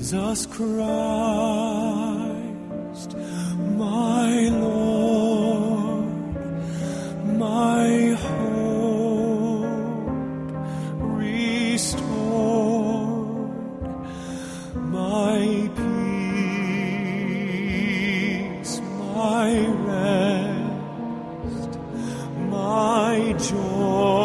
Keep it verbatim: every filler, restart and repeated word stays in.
Jesus Christ, my Lord, my hope restored, my peace, my rest, my joy.